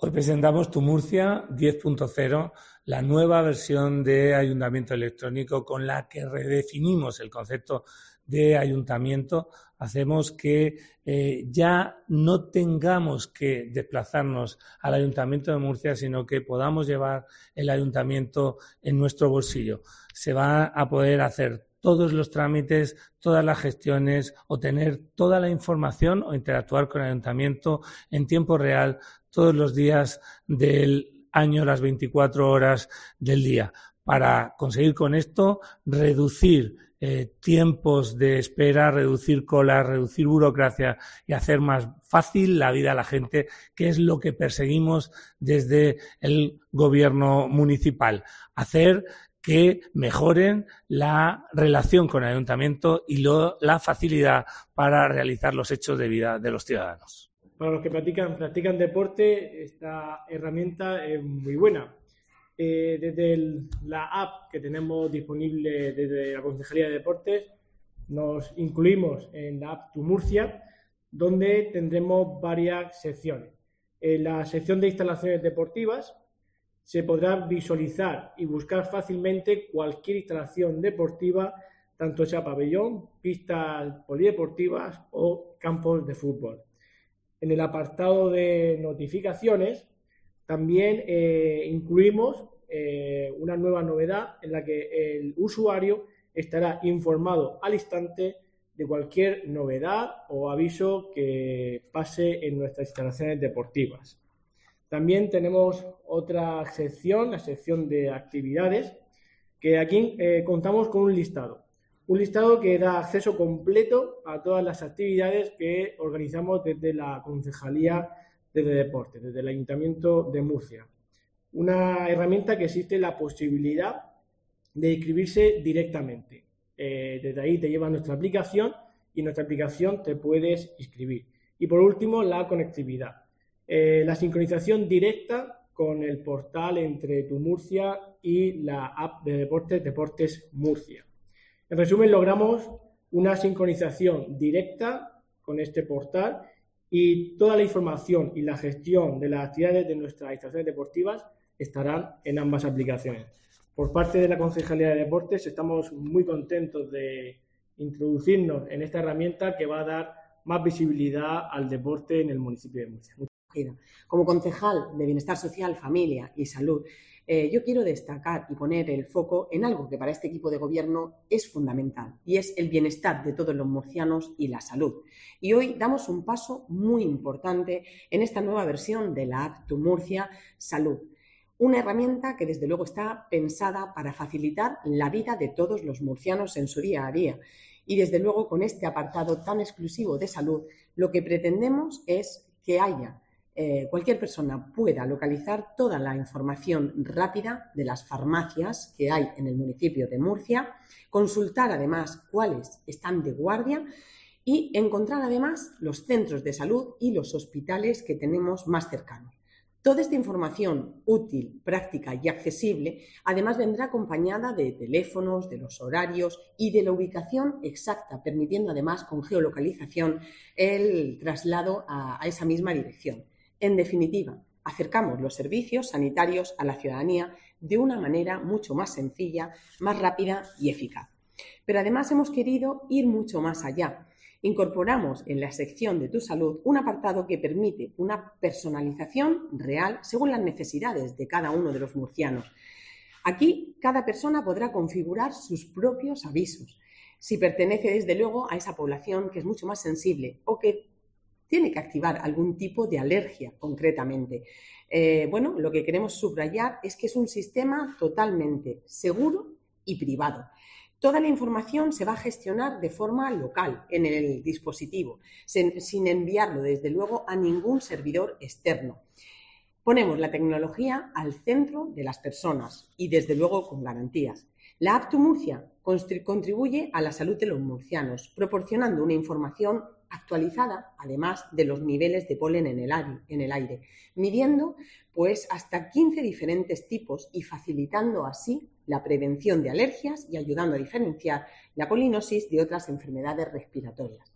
Hoy presentamos Tu Murcia 10.0, la nueva versión de ayuntamiento electrónico con la que redefinimos el concepto de ayuntamiento. Hacemos que ya no tengamos que desplazarnos al ayuntamiento de Murcia, sino que podamos llevar el ayuntamiento en nuestro bolsillo. Se va a poder hacer todos los trámites, todas las gestiones, o tener toda la información o interactuar con el ayuntamiento en tiempo real todos los días del año, las 24 horas del día. Para conseguir con esto reducir tiempos de espera, reducir colas, reducir burocracia y hacer más fácil la vida a la gente, que es lo que perseguimos desde el gobierno municipal. Hacer que mejoren la relación con el ayuntamiento y la facilidad para realizar los hechos de vida de los ciudadanos. Para los que practican deporte, esta herramienta es muy buena. Desde la app que tenemos disponible desde la Concejalía de Deportes, nos incluimos en la app Tu Murcia, donde tendremos varias secciones. En la sección de instalaciones deportivas se podrá visualizar y buscar fácilmente cualquier instalación deportiva, tanto sea pabellón, pistas polideportivas o campos de fútbol. En el apartado de notificaciones también incluimos una nueva novedad en la que el usuario estará informado al instante de cualquier novedad o aviso que pase en nuestras instalaciones deportivas. También tenemos otra sección, la sección de actividades, que aquí contamos con un listado. Un listado que da acceso completo a todas las actividades que organizamos desde la Concejalía de Deportes, desde el Ayuntamiento de Murcia. Una herramienta que existe la posibilidad de inscribirse directamente. Desde ahí te lleva a nuestra aplicación y en nuestra aplicación te puedes inscribir. Y por último, la conectividad. La sincronización directa con el portal entre Tu Murcia y la app de deportes, Deportes Murcia. En resumen, logramos una sincronización directa con este portal y toda la información y la gestión de las actividades de nuestras instalaciones deportivas estarán en ambas aplicaciones. Por parte de la Concejalía de Deportes estamos muy contentos de introducirnos en esta herramienta que va a dar más visibilidad al deporte en el municipio de Murcia. Como concejal de Bienestar Social, Familia y Salud, yo quiero destacar y poner el foco en algo que para este equipo de gobierno es fundamental, y es el bienestar de todos los murcianos y la salud. Y hoy damos un paso muy importante en esta nueva versión de la app Tu Murcia Salud. Una herramienta que desde luego está pensada para facilitar la vida de todos los murcianos en su día a día. Y desde luego con este apartado tan exclusivo de salud, lo que pretendemos es que cualquier persona pueda localizar toda la información rápida de las farmacias que hay en el municipio de Murcia, consultar además cuáles están de guardia y encontrar además los centros de salud y los hospitales que tenemos más cercanos. Toda esta información útil, práctica y accesible además vendrá acompañada de teléfonos, de los horarios y de la ubicación exacta, permitiendo además con geolocalización el traslado a esa misma dirección. En definitiva, acercamos los servicios sanitarios a la ciudadanía de una manera mucho más sencilla, más rápida y eficaz. Pero además hemos querido ir mucho más allá. Incorporamos en la sección de Tu Salud un apartado que permite una personalización real según las necesidades de cada uno de los murcianos. Aquí cada persona podrá configurar sus propios avisos, si pertenece desde luego a esa población que es mucho más sensible o que tiene que activar algún tipo de alergia concretamente. Lo que queremos subrayar es que es un sistema totalmente seguro y privado. Toda la información se va a gestionar de forma local en el dispositivo, sin enviarlo desde luego a ningún servidor externo. Ponemos la tecnología al centro de las personas y desde luego con garantías. La app Tu Murcia contribuye a la salud de los murcianos, proporcionando una información actualizada, además de los niveles de polen en el aire, midiendo hasta 15 diferentes tipos y facilitando así la prevención de alergias y ayudando a diferenciar la polinosis de otras enfermedades respiratorias.